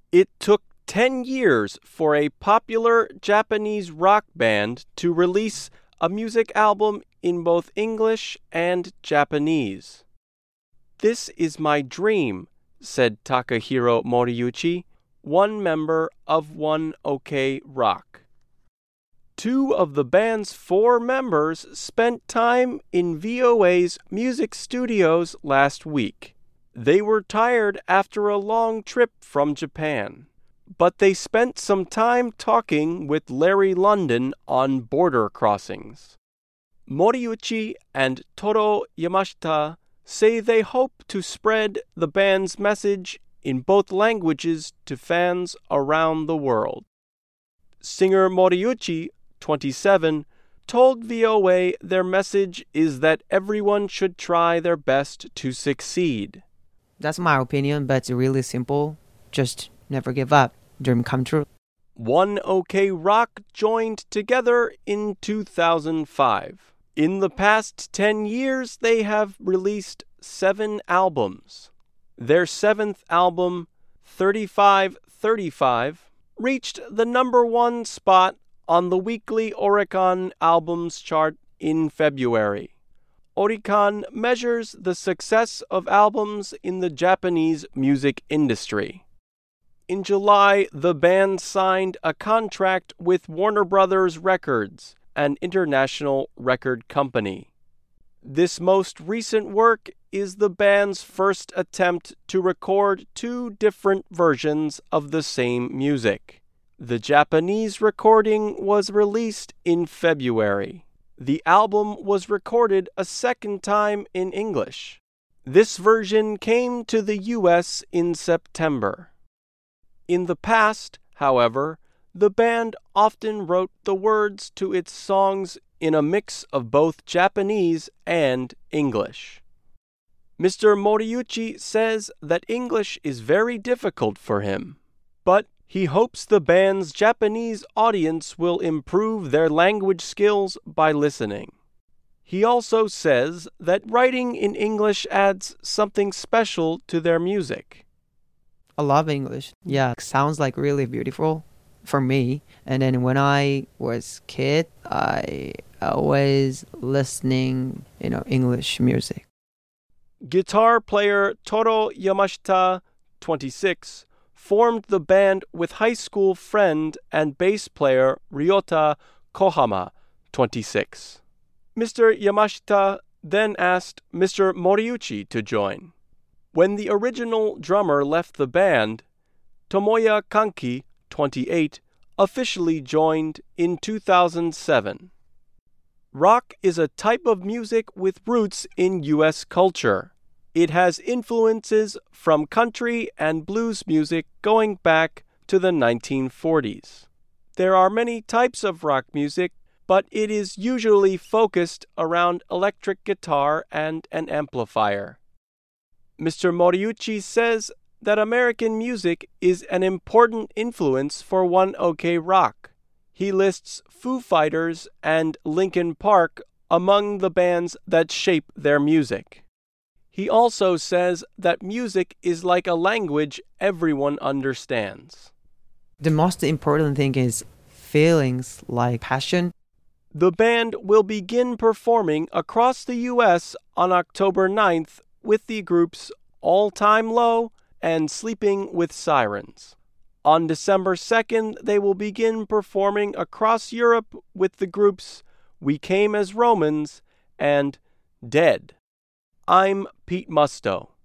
It took 10 years for a popular Japanese rock band to release a music album in both English and Japanese. "This is my dream," said Takahiro Moriuchi, one member of One OK Rock. Two of the band's four members spent time in VOA's music studios last week. They were tired after a long trip from Japan, but they spent some time talking with Larry London on border crossings. Moriuchi and Toro Yamashita say they hope to spread the band's message in both languages to fans around the world. Singer Moriuchi, 27, told VOA their message is that everyone should try their best to succeed. That's my opinion, but it's really simple. Just never give up. Dream come true. One OK Rock joined together in 2005. In the past 10 years, they have released 7 albums. Their 7th album, 3535, reached the number 1 spot on the weekly Oricon albums chart in February. Oricon measures the success of albums in the Japanese music industry. In July, the band signed a contract with Warner Brothers Records, an international record company. This most recent work is the band's first attempt to record 2 different versions of the same music. The Japanese recording was released in February. The album was recorded a second time in English. This version came to the U.S. in September. In the past, however, the band often wrote the words to its songs in a mix of both Japanese and English. Mr. Moriuchi says that English is very difficult for him, but he hopes the band's Japanese audience will improve their language skills by listening. He also says that writing in English adds something special to their music. I love English. Yeah, it sounds like really beautiful for me. And then when I was kid, I always listening, English music. Guitar player Toro Yamashita, 26, formed the band with high school friend and bass player Ryota Kohama, 26. Mr. Yamashita then asked Mr. Moriuchi to join. When the original drummer left the band, Tomoya Kanki, 28, officially joined in 2007. Rock is a type of music with roots in U.S. culture. It has influences from country and blues music going back to the 1940s. There are many types of rock music, but it is usually focused around electric guitar and an amplifier. Mr. Moriuchi says that American music is an important influence for One OK Rock. He lists Foo Fighters and Linkin Park among the bands that shape their music. He also says that music is like a language everyone understands. The most important thing is feelings like passion. The band will begin performing across the U.S. on October 9th with the groups All Time Low and Sleeping with Sirens. On December 2nd, they will begin performing across Europe with the groups We Came as Romans and Dead. I'm Pete Musto.